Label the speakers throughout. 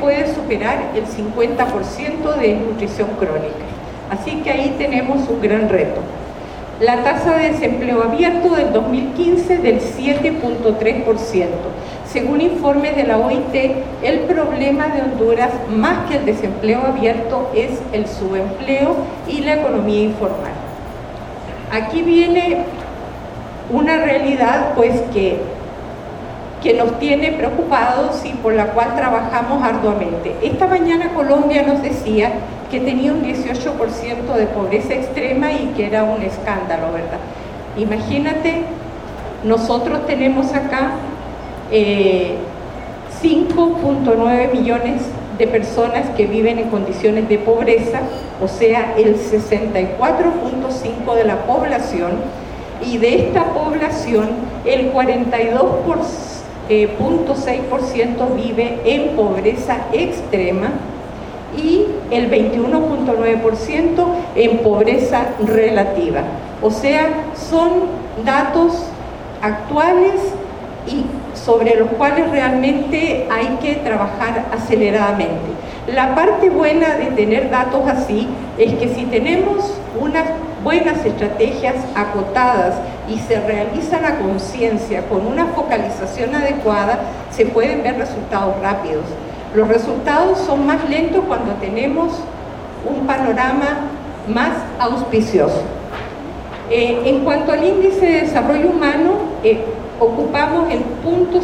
Speaker 1: puede superar el 50% de desnutrición crónica. Así que ahí tenemos un gran reto. La tasa de desempleo abierto del 2015 del 7.3%. Según informes de la OIT, el problema de Honduras, más que el desempleo abierto, es el subempleo y la economía informal. Aquí viene una realidad pues que nos tiene preocupados y por la cual trabajamos arduamente. Esta mañana Colombia nos decía que tenía un 18% de pobreza extrema y que era un escándalo, ¿verdad? Imagínate, nosotros tenemos acá 5.9 millones de personas que viven en condiciones de pobreza, o sea, el 64.5% de la población, y de esta población el 42.6% vive en pobreza extrema y el 21.9% en pobreza relativa. O sea, son datos actuales y sobre los cuales realmente hay que trabajar aceleradamente. La parte buena de tener datos así es que si tenemos unas buenas estrategias acotadas y se realizan a conciencia con una focalización adecuada, se pueden ver resultados rápidos. Los resultados son más lentos cuando tenemos un panorama más auspicioso. En cuanto al índice de desarrollo humano, ocupamos el punto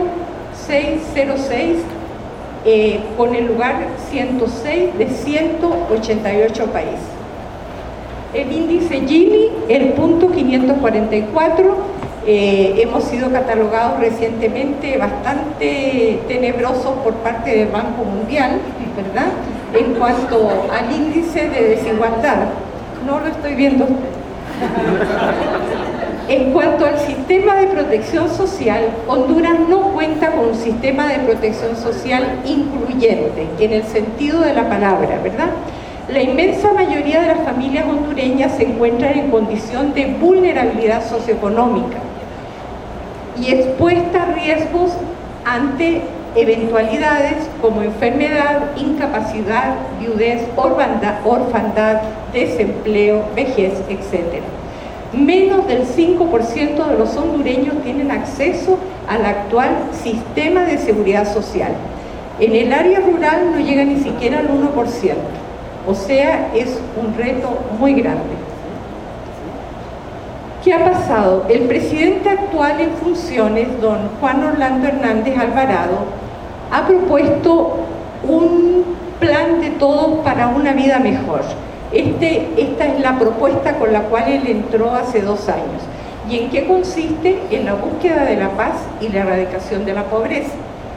Speaker 1: 0606 con el lugar 106 de 188 países. El índice Gini, el punto 544, hemos sido catalogados recientemente bastante tenebrosos por parte del Banco Mundial, ¿verdad? En cuanto al índice de desigualdad, no lo estoy viendo. En cuanto al sistema de protección social, Honduras no cuenta con un sistema de protección social incluyente, en el sentido de la palabra, ¿verdad? La inmensa mayoría de las familias hondureñas se encuentran en condición de vulnerabilidad socioeconómica y expuesta a riesgos ante eventualidades como enfermedad, incapacidad, viudez, orfandad, desempleo, vejez, etc. Menos del 5% de los hondureños tienen acceso al actual sistema de seguridad social. En el área rural no llega ni siquiera al 1%. O sea, es un reto muy grande. ¿Qué ha pasado? El presidente actual en funciones, don Juan Orlando Hernández Alvarado, ha propuesto un plan de todos para una vida mejor. Esta es la propuesta con la cual él entró hace 2 años. ¿Y en qué consiste? En la búsqueda de la paz y la erradicación de la pobreza.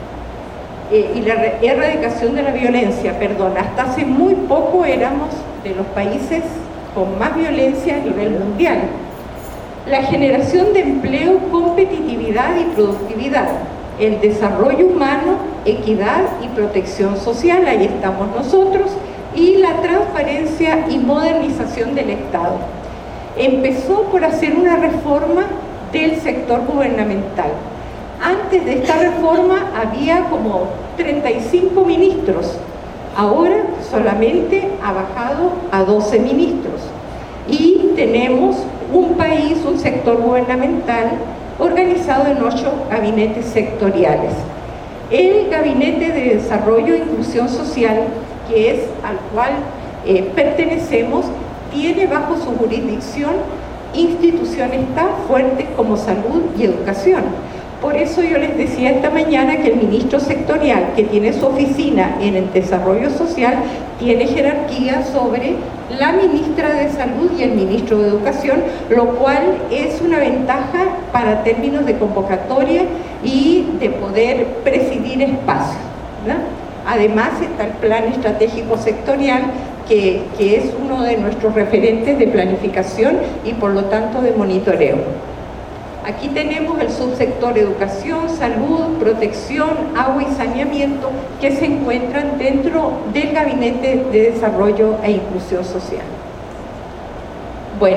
Speaker 1: Y la erradicación de la violencia, perdón. Hasta hace muy poco éramos de los países con más violencia a nivel mundial. La generación de empleo, competitividad y productividad, el desarrollo humano, equidad y protección social, ahí estamos nosotros, y la transparencia y modernización del Estado. Empezó por hacer una reforma del sector gubernamental. Antes de esta reforma había como 35 ministros, ahora solamente ha bajado a 12 ministros y tenemos un país, un sector gubernamental organizado en 8 gabinetes sectoriales. El Gabinete de Desarrollo e Inclusión Social, que es al cual pertenecemos, tiene bajo su jurisdicción instituciones tan fuertes como salud y educación. Por eso yo les decía esta mañana que el ministro sectorial, que tiene su oficina en el desarrollo social, tiene jerarquía sobre la ministra de Salud y el ministro de Educación, lo cual es una ventaja para términos de convocatoria y de poder presidir espacios, ¿verdad? Además está el plan estratégico sectorial, que es uno de nuestros referentes de planificación y por lo tanto de monitoreo. Aquí tenemos el subsector educación, salud, protección, agua y saneamiento, que se encuentran dentro del Gabinete de Desarrollo e Inclusión Social. Bueno,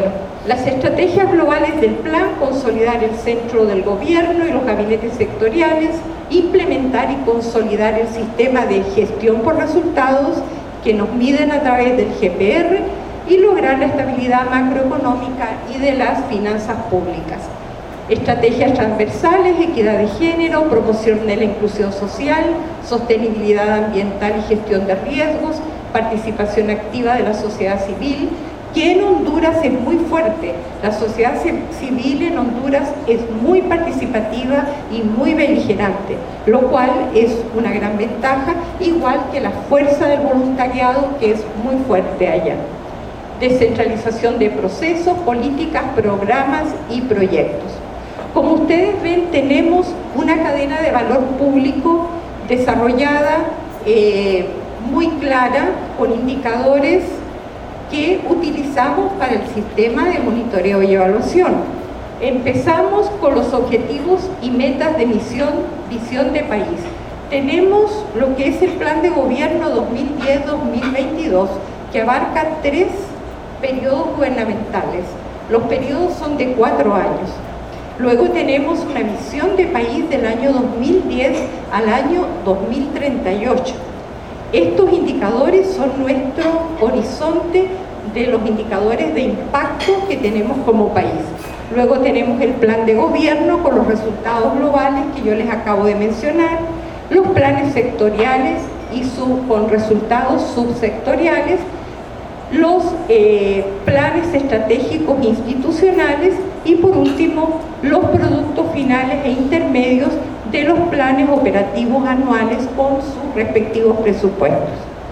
Speaker 1: Las estrategias globales del plan: consolidar el centro del gobierno y los gabinetes sectoriales, implementar y consolidar el sistema de gestión por resultados que nos miden a través del GPR y lograr la estabilidad macroeconómica y de las finanzas públicas. Estrategias transversales: equidad de género, promoción de la inclusión social, sostenibilidad ambiental y gestión de riesgos, participación activa de la sociedad civil, que en Honduras es muy fuerte. La sociedad civil en Honduras es muy participativa y muy beligerante, lo cual es una gran ventaja, igual que la fuerza del voluntariado, que es muy fuerte allá. Descentralización de procesos, políticas, programas y proyectos. Como ustedes ven, tenemos una cadena de valor público desarrollada, muy clara, con indicadores que utilizamos para el sistema de monitoreo y evaluación. Empezamos con los objetivos y metas de visión de país. Tenemos lo que es el Plan de Gobierno 2010-2022, que abarca 3 periodos gubernamentales. Los periodos son de 4 años. Luego tenemos una visión de país del año 2010 al año 2038. Estos indicadores son nuestro horizonte de los indicadores de impacto que tenemos como país. Luego tenemos el plan de gobierno con los resultados globales que yo les acabo de mencionar, los planes sectoriales y con resultados subsectoriales, los planes estratégicos institucionales y por último los productos finales e intermedios de los planes operativos anuales con sus respectivos presupuestos.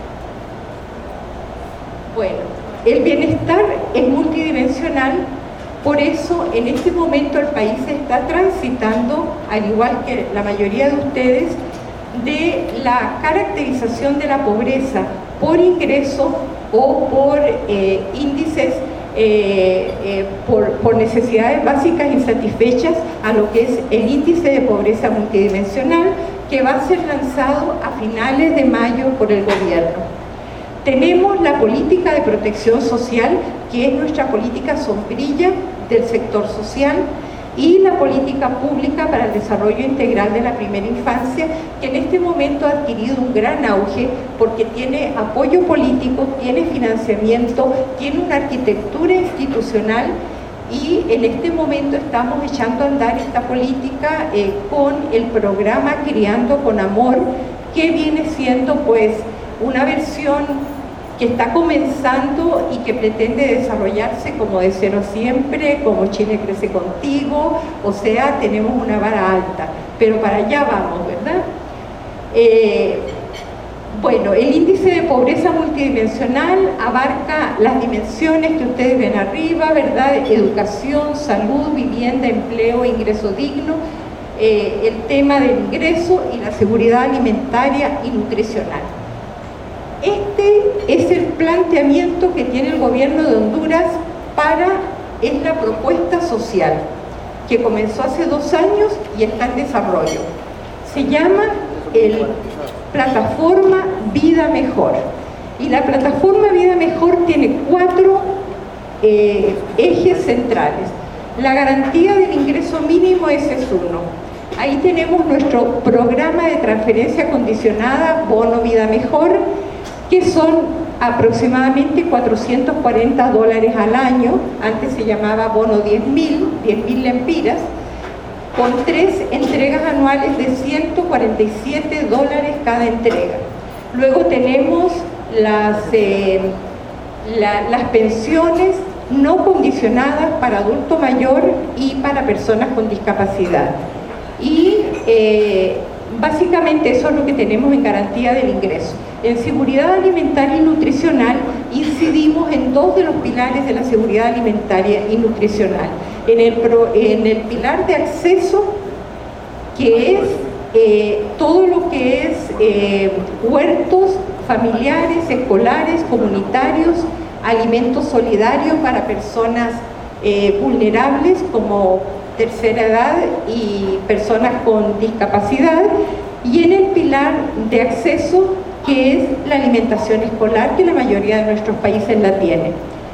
Speaker 1: Bueno, el bienestar es multidimensional, por eso en este momento el país está transitando, al igual que la mayoría de ustedes, de la caracterización de la pobreza por ingreso o por índices, por necesidades básicas insatisfechas, a lo que es el índice de pobreza multidimensional, que va a ser lanzado a finales de mayo por el gobierno. Tenemos la política de protección social, que es nuestra política sombrilla del sector social, y la política pública para el desarrollo integral de la primera infancia, que en este momento ha adquirido un gran auge porque tiene apoyo político, tiene financiamiento, tiene una arquitectura institucional, y en este momento estamos echando a andar esta política con el programa Criando con Amor, que viene siendo pues una versión que está comenzando y que pretende desarrollarse como de cero siempre, como Chile crece contigo, o sea, tenemos una vara alta, pero para allá vamos, ¿verdad? Bueno, el índice de pobreza multidimensional abarca las dimensiones que ustedes ven arriba, ¿verdad? Educación, salud, vivienda, empleo, ingreso digno, el tema del ingreso y la seguridad alimentaria y nutricional. Este es el planteamiento que tiene el gobierno de Honduras es la propuesta social, que comenzó hace 2 años y está en desarrollo. Se llama Plataforma Vida Mejor. Y la Plataforma Vida Mejor tiene 4 ejes centrales. La garantía del ingreso mínimo, ese es uno. Ahí tenemos nuestro programa de transferencia condicionada, Bono Vida Mejor, que son aproximadamente $440 al año. Antes se llamaba bono 10.000 lempiras, con 3 entregas anuales de $147 cada entrega. Luego tenemos las pensiones no condicionadas para adulto mayor y para personas con discapacidad. Y básicamente eso es lo que tenemos en garantía del ingreso. En seguridad alimentaria y nutricional incidimos en 2 de los pilares de la seguridad alimentaria y nutricional. En el pilar de acceso, que es todo lo que es huertos familiares, escolares, comunitarios, alimentos solidarios para personas vulnerables como tercera edad y personas con discapacidad, y en el pilar de acceso, que es la alimentación escolar, que la mayoría de nuestros países la tiene.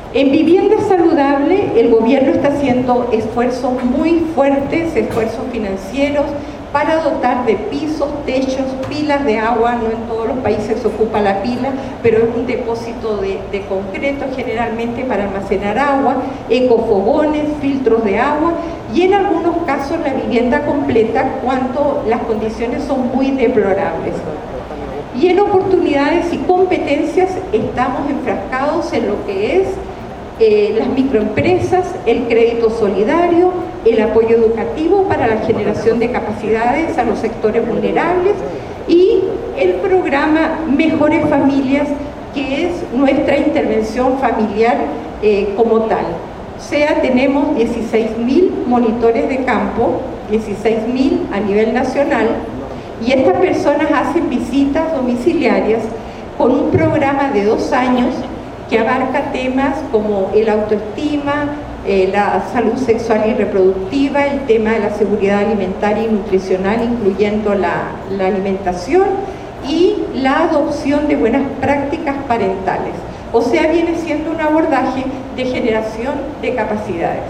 Speaker 1: En vivienda saludable, el gobierno está haciendo esfuerzos muy fuertes, esfuerzos financieros, para dotar de pisos, techos, pilas de agua. No en todos los países se ocupa la pila, pero es un depósito de concreto generalmente para almacenar agua, ecofogones, filtros de agua y en algunos casos la vivienda completa cuando las condiciones son muy deplorables. Y en oportunidades y competencias estamos enfrascados en lo que es las microempresas, el crédito solidario, el apoyo educativo para la generación de capacidades a los sectores vulnerables y el programa Mejores Familias, que es nuestra intervención familiar como tal. O sea, tenemos 16.000 monitores de campo, 16.000 a nivel nacional, y estas personas hacen visitas domiciliarias con un programa de 2 años que abarca temas como el autoestima, la salud sexual y reproductiva, el tema de la seguridad alimentaria y nutricional, incluyendo la alimentación, y la adopción de buenas prácticas parentales. O sea, viene siendo un abordaje de generación de capacidades.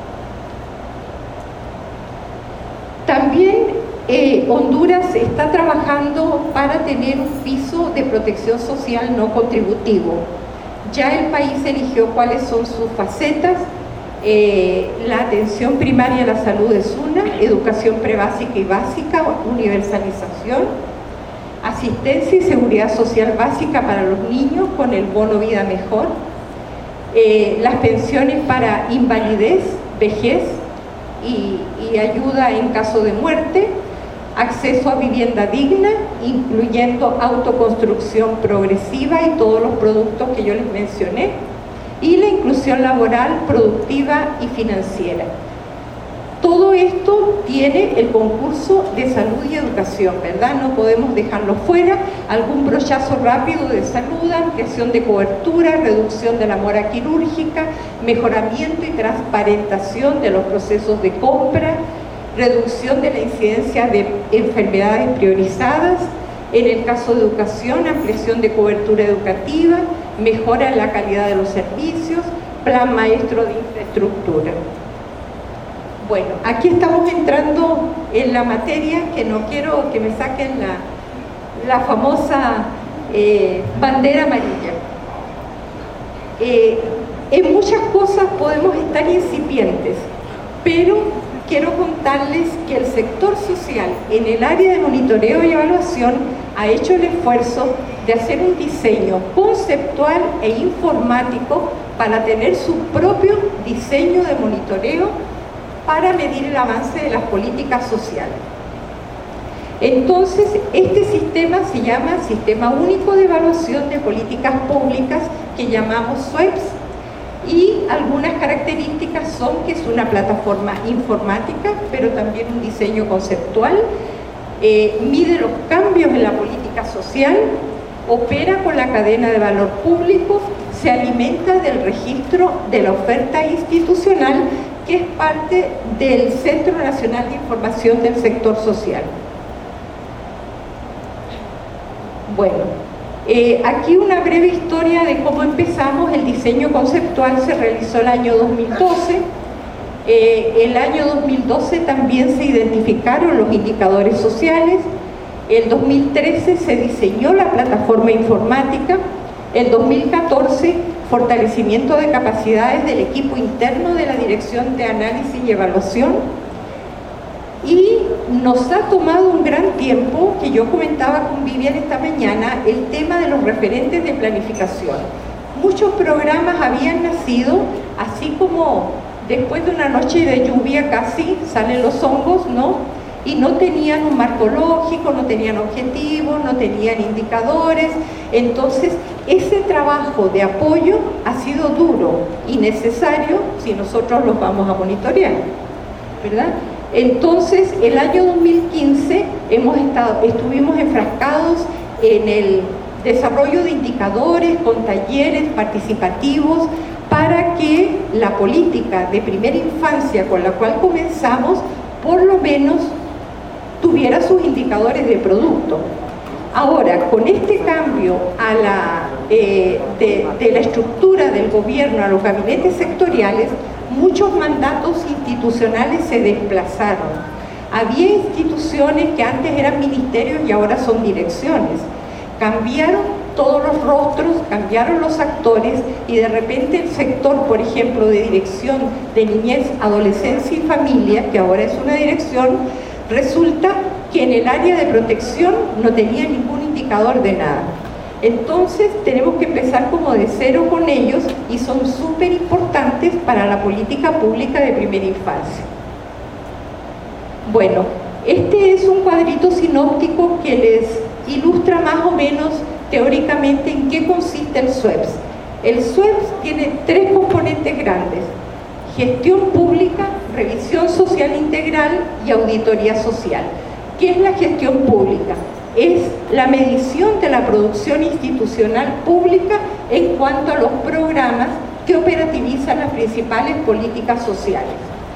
Speaker 1: También Honduras está trabajando para tener un piso de protección social no contributivo. Ya el país eligió cuáles son sus facetas. La atención primaria a la salud es una, educación prebásica y básica, universalización, asistencia y seguridad social básica para los niños con el bono vida mejor, las pensiones para invalidez, vejez y ayuda en caso de muerte, acceso a vivienda digna, incluyendo autoconstrucción progresiva y todos los productos que yo les mencioné, y la inclusión laboral, productiva y financiera. Todo esto tiene el concurso de salud y educación, ¿verdad? No podemos dejarlo fuera. Algún brochazo rápido de salud, ampliación de cobertura, reducción de la mora quirúrgica, mejoramiento y transparentación de los procesos de compra, reducción de la incidencia de enfermedades priorizadas. En el caso de educación, ampliación de cobertura educativa, mejora en la calidad de los servicios, plan maestro de infraestructura. Bueno, aquí estamos entrando en la materia, que no quiero que me saquen la famosa bandera amarilla. En muchas cosas podemos estar incipientes, pero quiero contarles que el sector social en el área de monitoreo y evaluación ha hecho el esfuerzo de hacer un diseño conceptual e informático para tener su propio diseño de monitoreo para medir el avance de las políticas sociales. Entonces, este sistema se llama Sistema Único de Evaluación de Políticas Públicas, que llamamos SUEPS, y algunas características son que es una plataforma informática, pero también un diseño conceptual, mide los cambios en la política social, opera con la cadena de valor público, se alimenta del registro de la oferta institucional, que es parte del Centro Nacional de Información del Sector Social. Bueno, aquí una breve historia de cómo empezamos. El diseño conceptual se realizó el año 2012. El año 2012 también se identificaron los indicadores sociales. El 2013 se diseñó la plataforma informática. El 2014, fortalecimiento de capacidades del equipo interno de la Dirección de Análisis y Evaluación. Y nos ha tomado un gran tiempo, que yo comentaba con Vivian esta mañana, el tema de los referentes de planificación. Muchos programas habían nacido, así como después de una noche de lluvia casi salen los hongos, ¿no? Y no tenían un marco lógico, no tenían objetivos, no tenían indicadores. Entonces, ese trabajo de apoyo ha sido duro y necesario si nosotros los vamos a monitorear, ¿verdad? Entonces, el año 2015 estuvimos enfrascados en el desarrollo de indicadores con talleres participativos para que la política de primera infancia con la cual comenzamos, por lo menos tuviera sus indicadores de producto. Ahora, con este cambio a de la estructura del gobierno a los gabinetes sectoriales, muchos mandatos institucionales se desplazaron. Había instituciones que antes eran ministerios y ahora son direcciones. Cambiaron todos los rostros, cambiaron los actores y de repente el sector, por ejemplo, de dirección de niñez, adolescencia y familia, que ahora es una dirección, resulta que en el área de protección no tenía ningún indicador de nada. Entonces tenemos que empezar como de cero con ellos y son súper importantes para la política pública de primera infancia. Bueno, este es un cuadrito sinóptico que les ilustra más o menos teóricamente en qué consiste el SUEPS. El SUEPS tiene 3 componentes grandes: gestión pública, revisión social integral y auditoría social. ¿Qué es la gestión pública? Es la medición de la producción institucional pública en cuanto a los programas que operativizan las principales políticas sociales.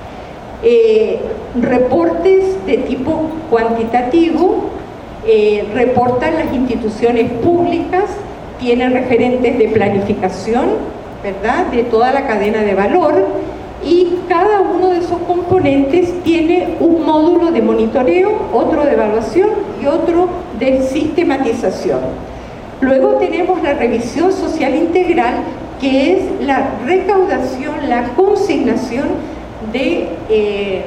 Speaker 1: Reportes de tipo cuantitativo reportan las instituciones públicas, tienen referentes de planificación, ¿verdad?, de toda la cadena de valor, y cada uno de esos componentes tiene un módulo de monitoreo, otro de evaluación y otro de sistematización. Luego tenemos la revisión social integral, que es la recaudación, la consignación de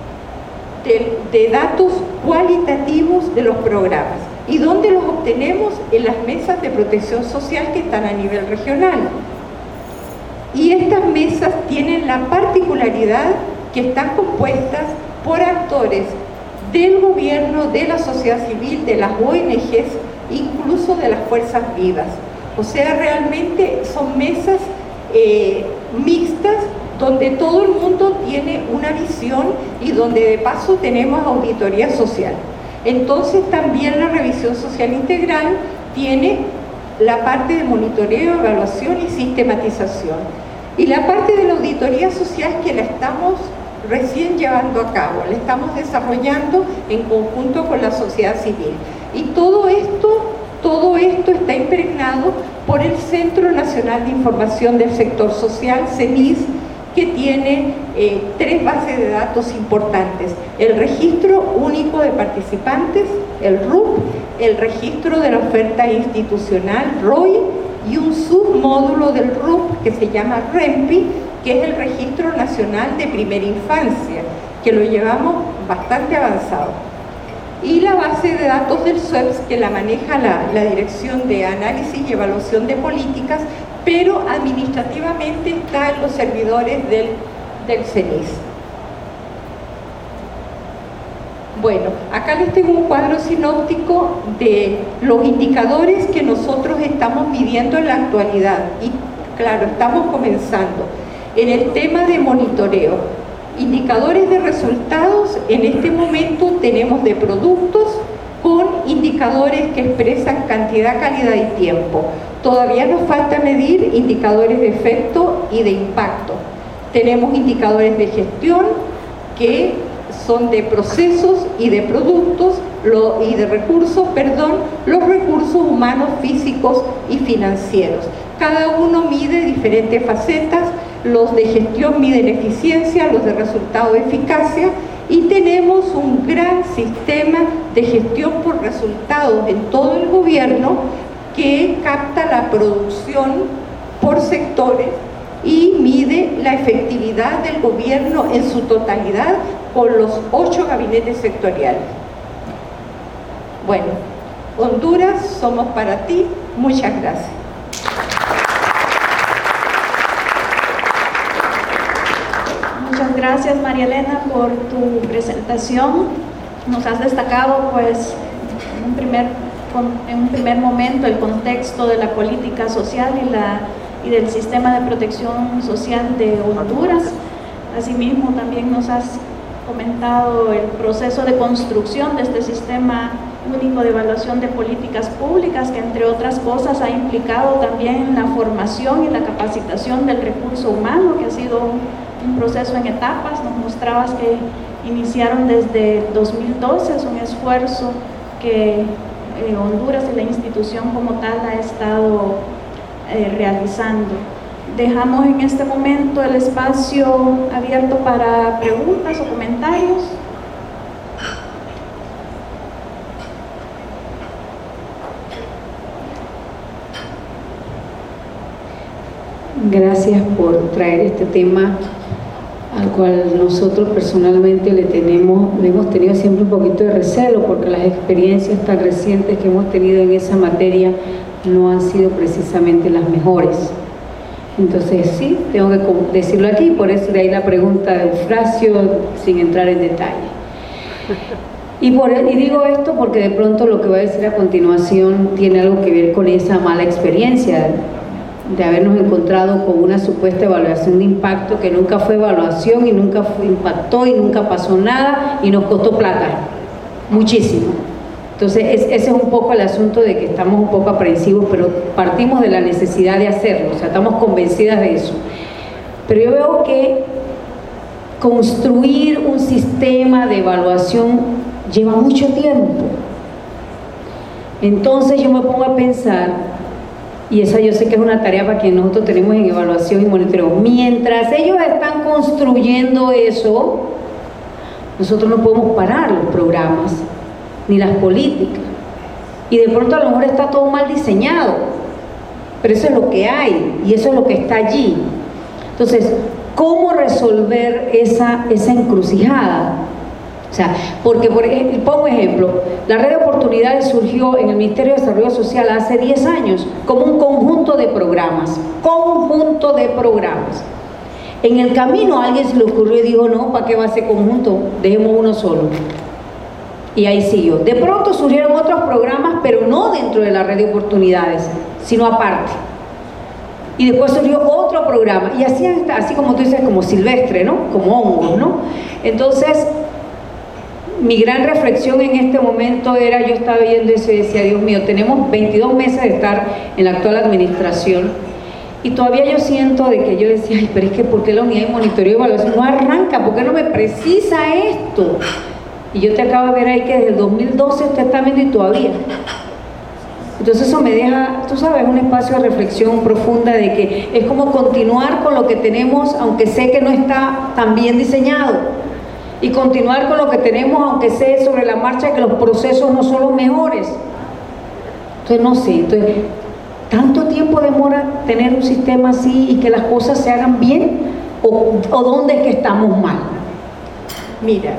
Speaker 1: datos cualitativos de los programas. ¿Y dónde los obtenemos? En las mesas de protección social que están a nivel regional. Y estas mesas tienen la particularidad que están compuestas por actores del gobierno, de la sociedad civil, de las ONGs, incluso de las fuerzas vivas. O sea, realmente son mesas mixtas, donde todo el mundo tiene una visión y donde de paso tenemos auditoría social. Entonces también la revisión social integral tiene la parte de monitoreo, evaluación y sistematización. Y la parte de la auditoría social, que la estamos recién llevando a cabo, la estamos desarrollando en conjunto con la sociedad civil. Y todo esto está impregnado por el Centro Nacional de Información del Sector Social, CENIS, que tiene 3 bases de datos importantes: el Registro Único de Participantes, el RUP, el Registro de la Oferta Institucional, ROI, y un submódulo del RUP que se llama REMPI, que es el Registro Nacional de Primera Infancia, que lo llevamos bastante avanzado. Y la base de datos del SUEPS, que la maneja la Dirección de Análisis y Evaluación de Políticas, pero administrativamente está en los servidores del CENIS. Bueno, acá les tengo un cuadro sinóptico de los indicadores que nosotros estamos midiendo en la actualidad. Y claro, estamos comenzando en el tema de monitoreo. Indicadores de resultados, en este momento tenemos de productos con indicadores que expresan cantidad, calidad y tiempo. Todavía nos falta medir indicadores de efecto y de impacto. Tenemos indicadores de gestión, que son de procesos y de productos y de recursos, los recursos humanos, físicos y financieros. Cada uno mide diferentes facetas. Los de gestión miden eficiencia, los de resultado eficacia, y tenemos un gran sistema de gestión por resultados en todo el gobierno que capta la producción por sectores y mide la efectividad del gobierno en su totalidad con los 8 gabinetes sectoriales. Bueno, Honduras, somos para ti. Muchas gracias.
Speaker 2: Muchas gracias, María Elena, por tu presentación. Nos has destacado, pues, en un primer momento el contexto de la política social y del sistema de protección social de Honduras. Asimismo, también nos has comentado el proceso de construcción de este sistema único de evaluación de políticas públicas, que entre otras cosas ha implicado también la formación y la capacitación del recurso humano, que ha sido un proceso en etapas. Nos mostrabas que iniciaron desde 2012, es un esfuerzo que Honduras y la institución como tal ha estado realizando. Dejamos en este momento el espacio abierto para preguntas o comentarios.
Speaker 3: Gracias por traer este tema al cual nosotros personalmente le hemos tenido siempre un poquito de recelo, porque las experiencias tan recientes que hemos tenido en esa materia no han sido precisamente las mejores. Entonces sí, tengo que decirlo aquí, por eso de ahí la pregunta de Eufrasio, sin entrar en detalle. Y digo esto porque de pronto lo que voy a decir a continuación tiene algo que ver con esa mala experiencia de habernos encontrado con una supuesta evaluación de impacto que nunca fue evaluación y nunca impactó y nunca pasó nada y nos costó plata, muchísimo. Entonces ese es un poco el asunto de que estamos un poco aprensivos, pero partimos de la necesidad de hacerlo, o sea, estamos convencidas de eso. Pero yo veo que construir un sistema de evaluación lleva mucho tiempo. Entonces yo me pongo a pensar, y esa yo sé que es una tarea para que nosotros tenemos en evaluación y monitoreo, mientras ellos están construyendo eso, nosotros no podemos parar los programas ni las políticas, y de pronto a lo mejor está todo mal diseñado, pero eso es lo que hay y eso es lo que está allí. Entonces, ¿cómo resolver esa encrucijada? O sea, porque pongo ejemplo, la red de oportunidades surgió en el Ministerio de Desarrollo Social hace 10 años como un conjunto de programas. En el camino a alguien se le ocurrió y dijo, no, ¿para qué va a ser conjunto? Dejemos uno solo. Y ahí siguió. De pronto surgieron otros programas, pero no dentro de la red de oportunidades, sino aparte. Y después surgió otro programa, y así como tú dices, como silvestre, ¿no? Como hongos, ¿no? Entonces, mi gran reflexión en este momento era, yo estaba viendo eso y decía, Dios mío, tenemos 22 meses de estar en la actual administración, y todavía yo siento de que yo decía, ay, pero es que ¿por qué la unidad de monitoreo y evaluación no arranca? ¿Por qué no me precisa esto? Y yo te acabo de ver ahí que desde el 2012 usted está viendo y todavía. Entonces eso me deja, tú sabes, un espacio de reflexión profunda de que es como continuar con lo que tenemos, aunque sé que no está tan bien diseñado, y continuar con lo que tenemos, aunque sé sobre la marcha que los procesos no son los mejores. Entonces no sé, ¿tanto tiempo demora tener un sistema así y que las cosas se hagan bien? ¿O dónde es que estamos mal?
Speaker 1: Mira,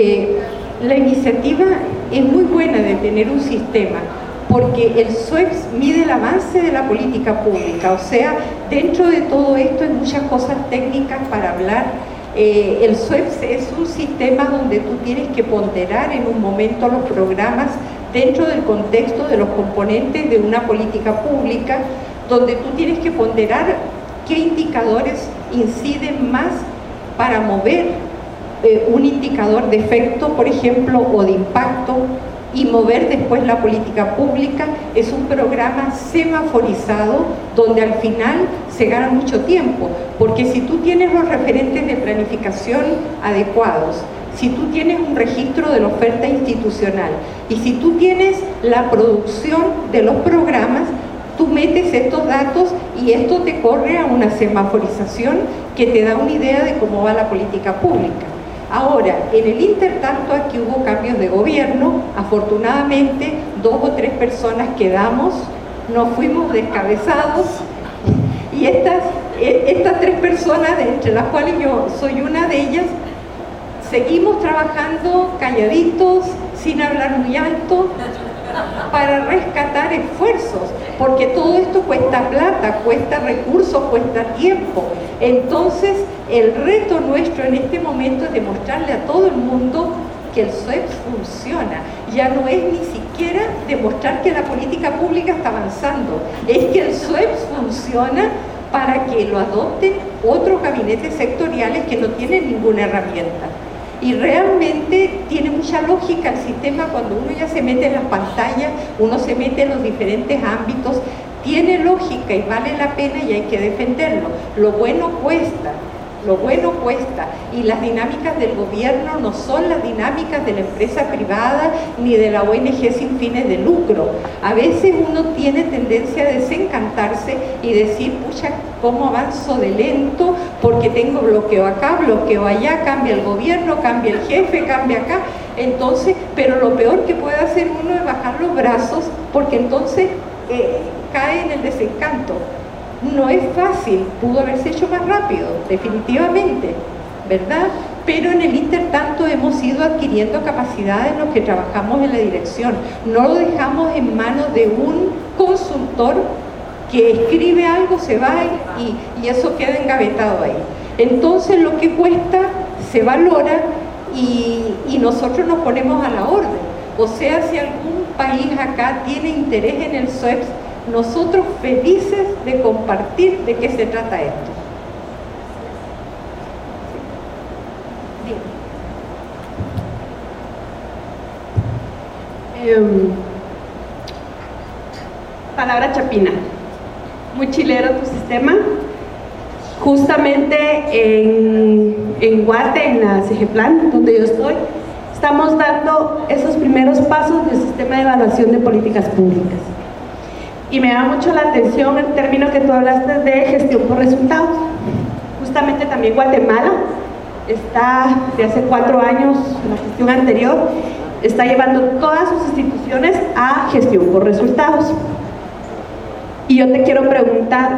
Speaker 1: la iniciativa es muy buena de tener un sistema, porque el SUEPS mide el avance de la política pública, o sea, dentro de todo esto hay muchas cosas técnicas para hablar. El SUEPS es un sistema donde tú tienes que ponderar en un momento los programas dentro del contexto de los componentes de una política pública, donde tú tienes que ponderar qué indicadores inciden más para mover un indicador de efecto, por ejemplo, o de impacto, y mover después la política pública. Es un programa semaforizado donde al final se gana mucho tiempo, porque si tú tienes los referentes de planificación adecuados, si tú tienes un registro de la oferta institucional y si tú tienes la producción de los programas, tú metes estos datos y esto te corre a una semaforización que te da una idea de cómo va la política pública. Ahora, en el intertanto aquí hubo cambios de gobierno, afortunadamente 2 o 3 personas quedamos, nos fuimos descabezados, y estas 3 personas, entre las cuales yo soy una de ellas, seguimos trabajando calladitos, sin hablar muy alto, para rescatar esfuerzos, porque todo esto cuesta plata, cuesta recursos, cuesta tiempo. Entonces, el reto nuestro en este momento es demostrarle a todo el mundo que el SUEPS funciona. Ya no es ni siquiera demostrar que la política pública está avanzando, es que el SUEPS funciona para que lo adopten otros gabinetes sectoriales que no tienen ninguna herramienta. Y realmente tiene mucha lógica el sistema cuando uno ya se mete en las pantallas, uno se mete en los diferentes ámbitos, tiene lógica y vale la pena y hay que defenderlo. Lo bueno cuesta lo bueno cuesta, y las dinámicas del gobierno no son las dinámicas de la empresa privada ni de la ONG sin fines de lucro. A veces uno tiene tendencia a desencantarse y decir, pucha, cómo avanzo de lento, porque tengo bloqueo acá, bloqueo allá, cambia el gobierno, cambia el jefe, cambia acá. Entonces, pero lo peor que puede hacer uno es bajar los brazos, porque entonces cae en el desencanto. No es fácil, pudo haberse hecho más rápido, definitivamente, ¿verdad? Pero en el intertanto hemos ido adquiriendo capacidades en los que trabajamos en la dirección. No lo dejamos en manos de un consultor que escribe algo, se va y eso queda engavetado ahí. Entonces lo que cuesta se valora y nosotros nos ponemos a la orden. O sea, si algún país acá tiene interés en el SOEPS, nosotros felices de compartir de qué se trata esto.
Speaker 4: Palabra chapina. Muy chilero tu sistema. Justamente en Guate, en la CGPLAN, donde yo estoy, estamos dando esos primeros pasos del sistema de evaluación de políticas públicas. Y me llama mucho la atención el término que tú hablaste de gestión por resultados. Justamente también Guatemala está, de hace 4 años, la gestión anterior, está llevando todas sus instituciones a gestión por resultados. Y yo te quiero preguntar,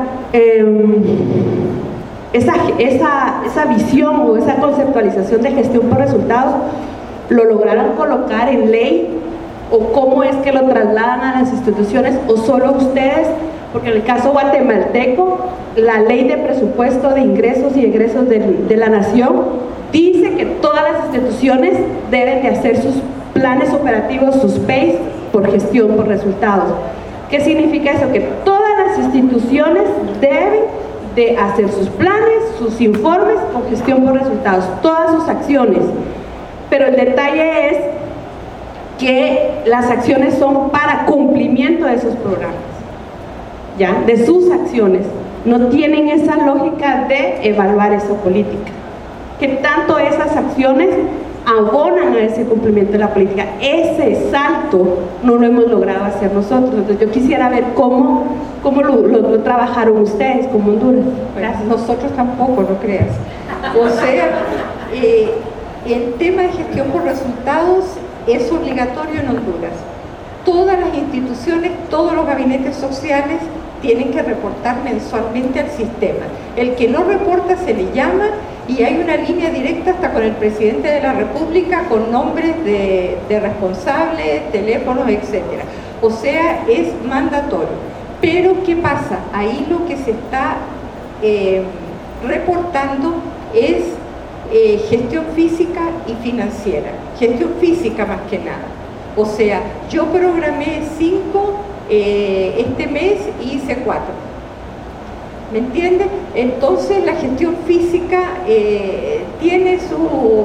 Speaker 4: esa visión o esa conceptualización de gestión por resultados, ¿lo lograron colocar en ley? ¿O cómo es que lo trasladan a las instituciones? ¿O solo ustedes? Porque en el caso guatemalteco, la ley de presupuesto de ingresos y egresos de la nación dice que todas las instituciones deben de hacer sus planes operativos, sus PEIs, por gestión por resultados. ¿Qué significa eso? Que todas las instituciones deben de hacer sus planes, sus informes con gestión por resultados, todas sus acciones. Pero el detalle es que las acciones son para cumplimiento de esos programas, ¿ya? De sus acciones. No tienen esa lógica de evaluar esa política. Que tanto esas acciones abonan a ese cumplimiento de la política. Ese salto no lo hemos logrado hacer nosotros. Entonces yo quisiera ver cómo lo trabajaron ustedes como Honduras.
Speaker 1: Gracias. Nosotros tampoco, no creas. O sea, el tema de gestión por resultados es obligatorio en Honduras. Todas las instituciones, todos los gabinetes sociales tienen que reportar mensualmente al sistema. El que no reporta se le llama y hay una línea directa hasta con el presidente de la República con nombres de responsables, teléfonos, etc. O sea, es mandatorio. Pero ¿qué pasa? Ahí lo que se está reportando es gestión física y financiera. Gestión física más que nada. O sea, yo programé 5 este mes y hice 4. ¿Me entiendes? Entonces la gestión física tiene su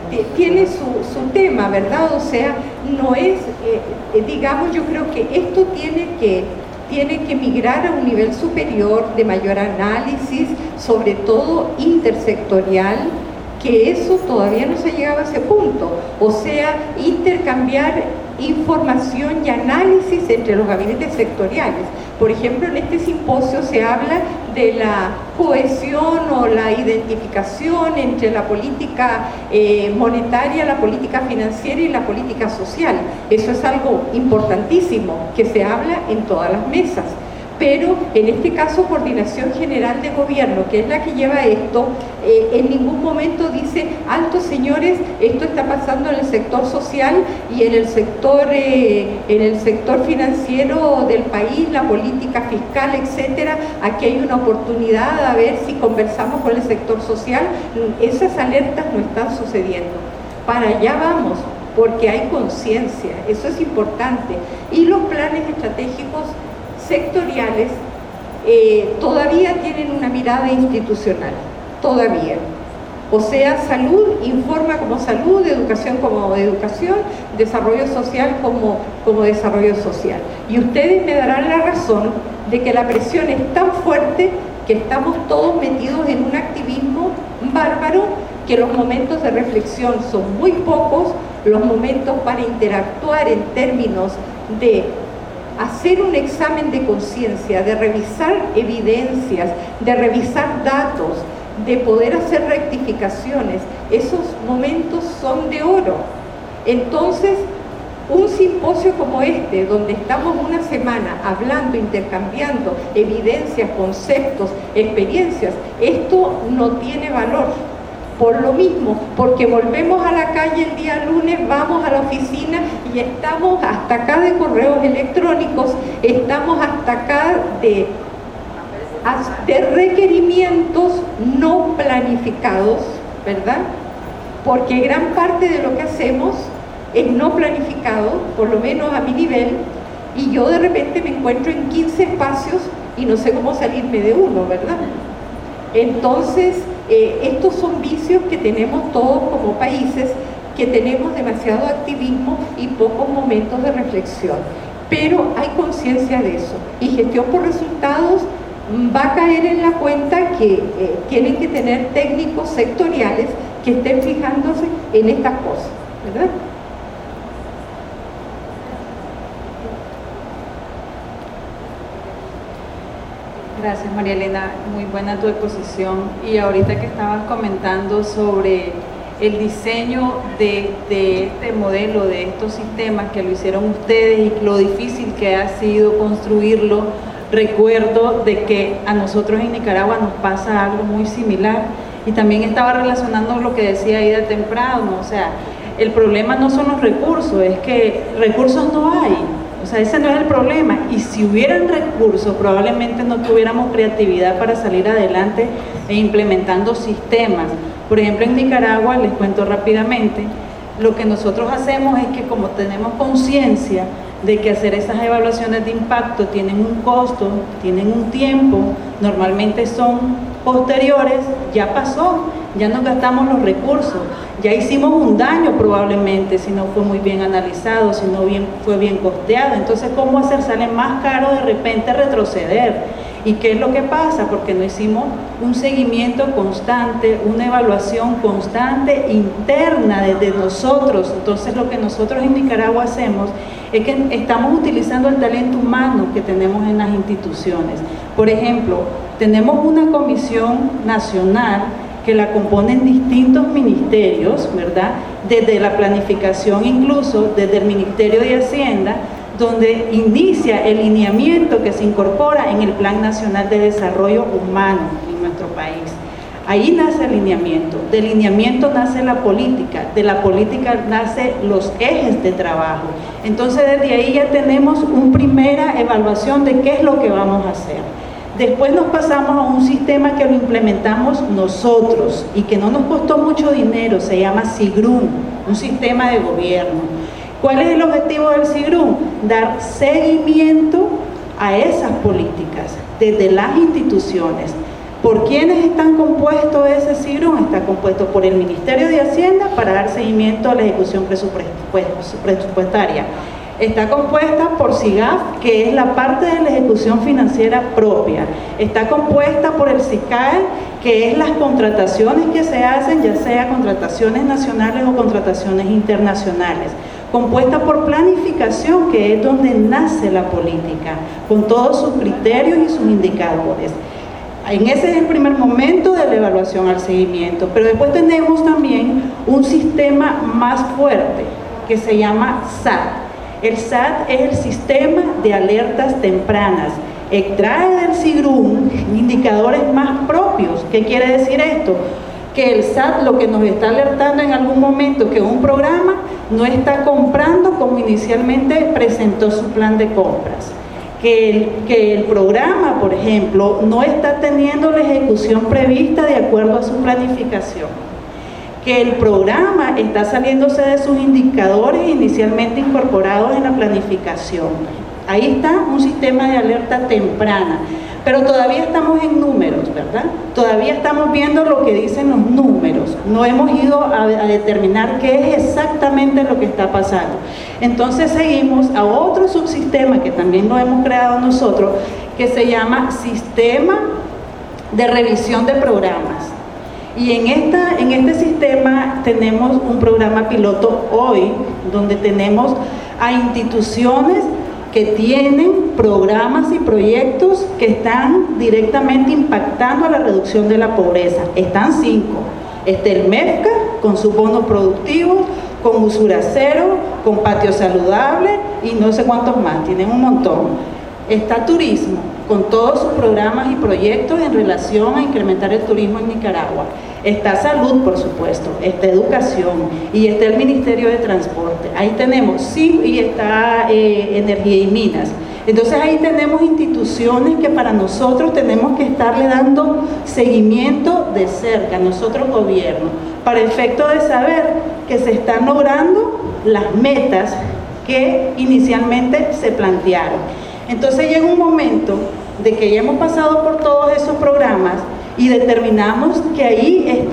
Speaker 1: tema, ¿verdad? O sea, no es, digamos, yo creo que esto tiene que migrar a un nivel superior de mayor análisis, sobre todo intersectorial, que eso todavía no se ha llegado a ese punto. O sea, intercambiar información y análisis entre los gabinetes sectoriales. Por ejemplo, en este simposio se habla de la cohesión o la identificación entre la política monetaria, la política financiera y la política social. Eso es algo importantísimo que se habla en todas las mesas. Pero en este caso Coordinación General de Gobierno, que es la que lleva esto, en ningún momento dice, altos señores, esto está pasando en el sector social y en el sector financiero del país, la política fiscal, etcétera. Aquí hay una oportunidad a ver si conversamos con el sector social. Esas alertas no están sucediendo. Para allá vamos, porque hay conciencia, eso es importante. Y los planes estratégicos sectoriales todavía tienen una mirada institucional, todavía. O sea, salud informa como salud, educación como educación, desarrollo social como desarrollo social. Y ustedes me darán la razón de que la presión es tan fuerte que estamos todos metidos en un activismo bárbaro, que los momentos de reflexión son muy pocos, los momentos para interactuar en términos de hacer un examen de conciencia, de revisar evidencias, de revisar datos, de poder hacer rectificaciones, esos momentos son de oro. Entonces, un simposio como este, donde estamos una semana hablando, intercambiando evidencias, conceptos, experiencias, esto no tiene valor. Por lo mismo, porque volvemos a la calle el día lunes, vamos a la oficina y estamos hasta acá de correos electrónicos, estamos hasta acá de requerimientos no planificados, ¿verdad? Porque gran parte de lo que hacemos es no planificado, por lo menos a mi nivel, y yo de repente me encuentro en 15 espacios y no sé cómo salirme de uno, ¿verdad? Entonces, estos son vicios que tenemos todos como países, que tenemos demasiado activismo y pocos momentos de reflexión. Pero hay conciencia de eso, y gestión por resultados va a caer en la cuenta que tienen que tener técnicos sectoriales que estén fijándose en estas cosas, ¿verdad?
Speaker 5: Gracias, María Elena, muy buena tu exposición. Y ahorita que estabas comentando sobre el diseño de este modelo, de estos sistemas que lo hicieron ustedes y lo difícil que ha sido construirlo, recuerdo de que a nosotros en Nicaragua nos pasa algo muy similar, y también estaba relacionando lo que decía Aida temprano, o sea, el problema no son los recursos, es que recursos no hay. O sea, ese no es el problema, y si hubieran recursos probablemente no tuviéramos creatividad para salir adelante e implementando sistemas. Por ejemplo, en Nicaragua, les cuento rápidamente, lo que nosotros hacemos es que como tenemos conciencia de que hacer esas evaluaciones de impacto tienen un costo, tienen un tiempo, normalmente son posteriores, ya pasó, ya nos gastamos los recursos, ya hicimos un daño probablemente si no fue muy bien analizado, si no fue bien costeado. Entonces, ¿cómo hacer? Sale más caro de repente retroceder. ¿Y qué es lo que pasa? Porque no hicimos un seguimiento constante, una evaluación constante interna desde nosotros. Entonces, lo que nosotros en Nicaragua hacemos es que estamos utilizando el talento humano que tenemos en las instituciones. Por ejemplo, tenemos una comisión nacional que la componen distintos ministerios, ¿verdad? Desde la planificación, incluso desde el Ministerio de Hacienda, donde inicia el lineamiento que se incorpora en el Plan Nacional de Desarrollo Humano en nuestro país. Ahí nace el lineamiento, del lineamiento nace la política, de la política nace los ejes de trabajo. Entonces, desde ahí ya tenemos una primera evaluación de qué es lo que vamos a hacer. Después nos pasamos a un sistema que lo implementamos nosotros y que no nos costó mucho dinero, se llama SIGRUM, un sistema de gobierno. ¿Cuál es el objetivo del SIGRUM? Dar seguimiento a esas políticas desde las instituciones. ¿Por quiénes están compuestos ese SIGRUM? Está compuesto por el Ministerio de Hacienda para dar seguimiento a la ejecución presupuestaria. Está compuesta por SIGAF, que es la parte de la ejecución financiera propia. Está compuesta por el SICAE, que es las contrataciones que se hacen, ya sea contrataciones nacionales o contrataciones internacionales. Compuesta por planificación, que es donde nace la política, con todos sus criterios y sus indicadores. Ese es el primer momento de la evaluación al seguimiento, pero después tenemos también un sistema más fuerte, que se llama SAT. El SAT es el Sistema de Alertas Tempranas. Extrae del SIGRUM indicadores más propios. ¿Qué quiere decir esto? Que el SAT lo que nos está alertando en algún momento que un programa no está comprando como inicialmente presentó su plan de compras. Que el programa, por ejemplo, no está teniendo la ejecución prevista de acuerdo a su planificación. Que el programa está saliéndose de sus indicadores inicialmente incorporados en la planificación. Ahí está un sistema de alerta temprana, pero todavía estamos en números, ¿verdad? Todavía estamos viendo lo que dicen los números, no hemos ido a determinar qué es exactamente lo que está pasando. Entonces seguimos a otro subsistema que también lo hemos creado nosotros, que se llama Sistema de Revisión de Programas.
Speaker 6: Y en este sistema tenemos un programa piloto hoy, donde tenemos a instituciones que tienen programas y proyectos que están directamente impactando a la reducción de la pobreza. Están 5. Está el MEFCA con sus bonos productivos, con usura cero, con patio saludable y no sé cuántos más, tienen un montón. Está turismo, con todos sus programas y proyectos en relación a incrementar el turismo en Nicaragua. Está salud, por supuesto, está educación y está el Ministerio de Transporte. Ahí tenemos, sí, y está energía y minas. Entonces ahí tenemos instituciones que para nosotros tenemos que estarle dando seguimiento de cerca, nosotros gobierno, para efecto de saber que se están logrando las metas que inicialmente se plantearon. Entonces llega un momento de que ya hemos pasado por todos esos programas y determinamos que ahí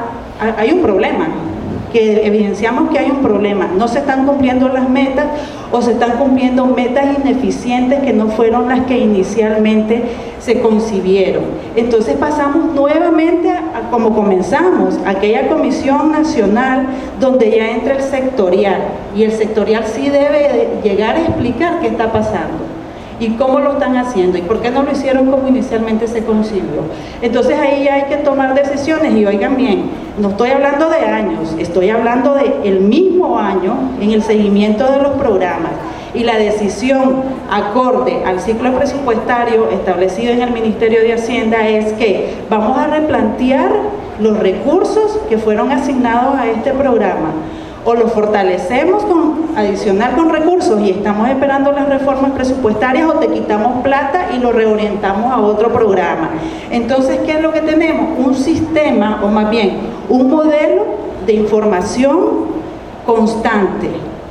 Speaker 6: hay un problema, que evidenciamos que hay un problema, no se están cumpliendo las metas o se están cumpliendo metas ineficientes que no fueron las que inicialmente se concibieron. Entonces pasamos nuevamente a como comenzamos, aquella comisión nacional donde ya entra el sectorial, y el sectorial sí debe llegar a explicar qué está pasando y cómo lo están haciendo y por qué no lo hicieron como inicialmente se concibió. Entonces ahí hay que tomar decisiones y oigan bien, no estoy hablando de años, estoy hablando del mismo año en el seguimiento de los programas, y la decisión acorde al ciclo presupuestario establecido en el Ministerio de Hacienda es que vamos a replantear los recursos que fueron asignados a este programa. O lo fortalecemos adicional con recursos y estamos esperando las reformas presupuestarias, o te quitamos plata y lo reorientamos a otro programa. Entonces, ¿qué es lo que tenemos? Un sistema, o más bien, un modelo de información constante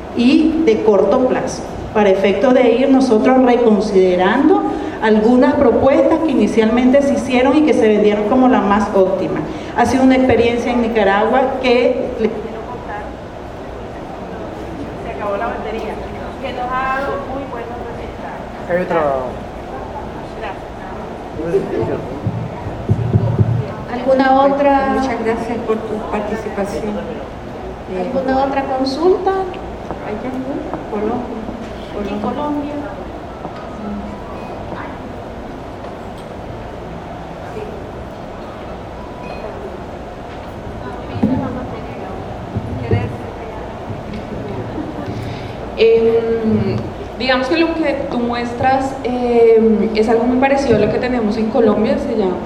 Speaker 6: y de corto plazo, para efecto de ir nosotros reconsiderando algunas propuestas que inicialmente se hicieron y que se vendieron como la más óptima. Ha sido una experiencia en Nicaragua que la batería, que nos ha dado muy buenos resultados.
Speaker 7: Hay otra.
Speaker 2: ¿Alguna otra?
Speaker 1: Muchas gracias por tu participación.
Speaker 2: ¿Alguna otra consulta?
Speaker 1: Allá en Colombia.
Speaker 2: En Colombia.
Speaker 8: Digamos que lo que tú muestras es algo muy parecido a lo que tenemos en Colombia, se llama,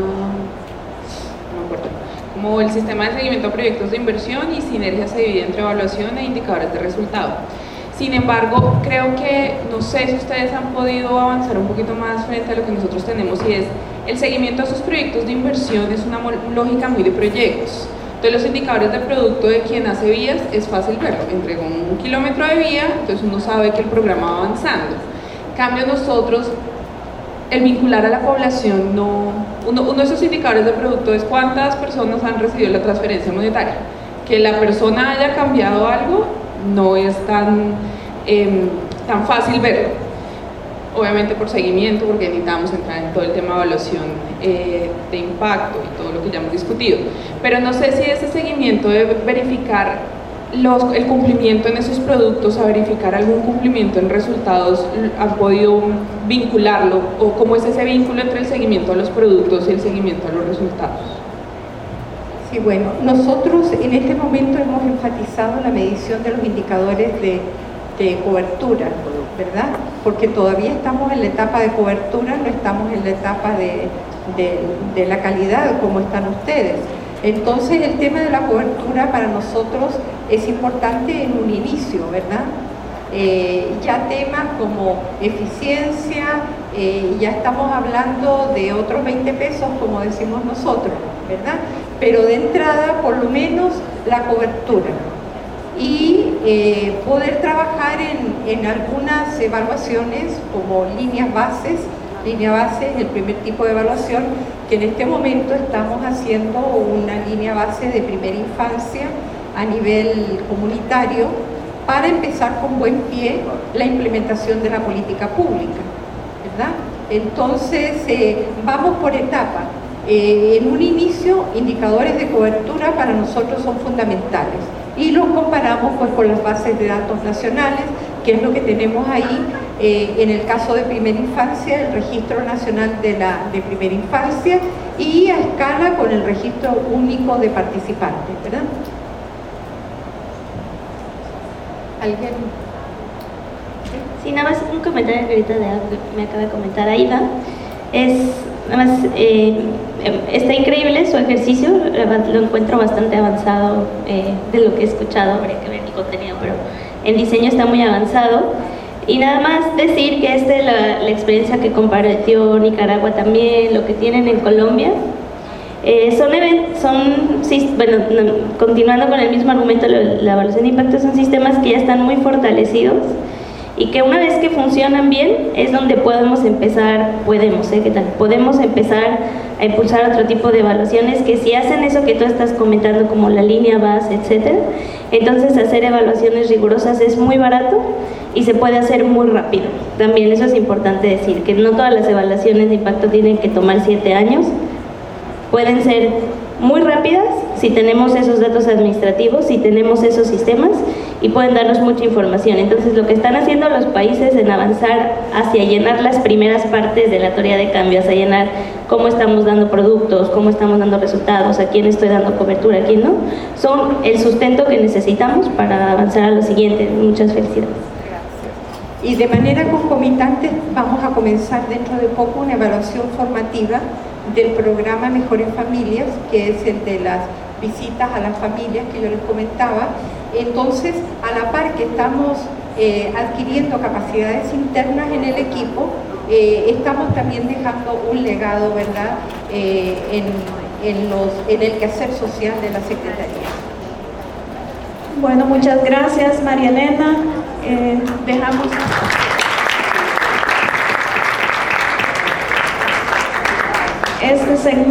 Speaker 8: no me acuerdo, como el sistema de seguimiento a proyectos de inversión, y sinergia se divide entre evaluación e indicadores de resultado. Sin embargo, creo que, no sé si ustedes han podido avanzar un poquito más frente a lo que nosotros tenemos, y es el seguimiento a sus proyectos de inversión es una lógica muy de proyectos. Entonces los indicadores de producto de quien hace vías es fácil verlo, entregó 1 kilómetro de vía, entonces uno sabe que el programa va avanzando. En cambio nosotros, el vincular a la población, uno de esos indicadores de producto es cuántas personas han recibido la transferencia monetaria. Que la persona haya cambiado algo no es tan fácil verlo. Obviamente por seguimiento, porque necesitamos entrar en todo el tema de evaluación de impacto y todo lo que ya hemos discutido. Pero no sé si ese seguimiento de verificar el cumplimiento en esos productos, a verificar algún cumplimiento en resultados, han podido vincularlo, o cómo es ese vínculo entre el seguimiento a los productos y el seguimiento a los resultados.
Speaker 1: Sí, bueno, nosotros en este momento hemos enfatizado la medición de los indicadores de cobertura, ¿verdad? Porque todavía estamos en la etapa de cobertura, no estamos en la etapa de la calidad como están ustedes. Entonces el tema de la cobertura para nosotros es importante en un inicio, ¿verdad? Ya temas como eficiencia, ya estamos hablando de otros 20 pesos, como decimos nosotros, ¿verdad? Pero de entrada, por lo menos, la cobertura. Y poder trabajar en algunas evaluaciones como líneas bases. Línea base es el primer tipo de evaluación, que en este momento estamos haciendo una línea base de primera infancia a nivel comunitario para empezar con buen pie la implementación de la política pública, ¿verdad? Entonces vamos por etapas. En un inicio, indicadores de cobertura para nosotros son fundamentales y los comparamos pues con las bases de datos nacionales, que es lo que tenemos ahí. En el caso de primera infancia, el Registro Nacional de Primera Infancia, y a escala con el Registro Único de Participantes, ¿verdad? ¿Alguien?
Speaker 7: Sí, nada más un comentario que ahorita me acaba de comentar Aida. Nada más, está increíble su ejercicio, lo encuentro bastante avanzado de lo que he escuchado, habría que ver el contenido, pero el diseño está muy avanzado. Y nada más decir que esta es la experiencia que compartió Nicaragua también, lo que tienen en Colombia. Continuando con el mismo argumento, la evaluación de impacto son sistemas que ya están muy fortalecidos y que una vez que funcionan bien es donde podemos empezar a impulsar otro tipo de evaluaciones que si hacen eso que tú estás comentando, como la línea base, etcétera, entonces hacer evaluaciones rigurosas es muy barato y se puede hacer muy rápido. También eso es importante decir, que no todas las evaluaciones de impacto tienen que tomar 7 años, pueden ser muy rápidas si tenemos esos datos administrativos, si tenemos esos sistemas, y pueden darnos mucha información. Entonces lo que están haciendo los países en avanzar hacia llenar las primeras partes de la teoría de cambio, hacia llenar cómo estamos dando productos, cómo estamos dando resultados, a quién estoy dando cobertura, a quién no, son el sustento que necesitamos para avanzar a lo siguiente. Muchas felicidades.
Speaker 1: Y de manera concomitante vamos a comenzar dentro de poco una evaluación formativa del programa Mejores Familias, que es el de las visitas a las familias que yo les comentaba. Entonces, a la par que estamos adquiriendo capacidades internas en el equipo, estamos también dejando un legado, ¿verdad?, en el quehacer social de la Secretaría.
Speaker 2: Bueno, muchas gracias, María Elena. Dejamos este segmento.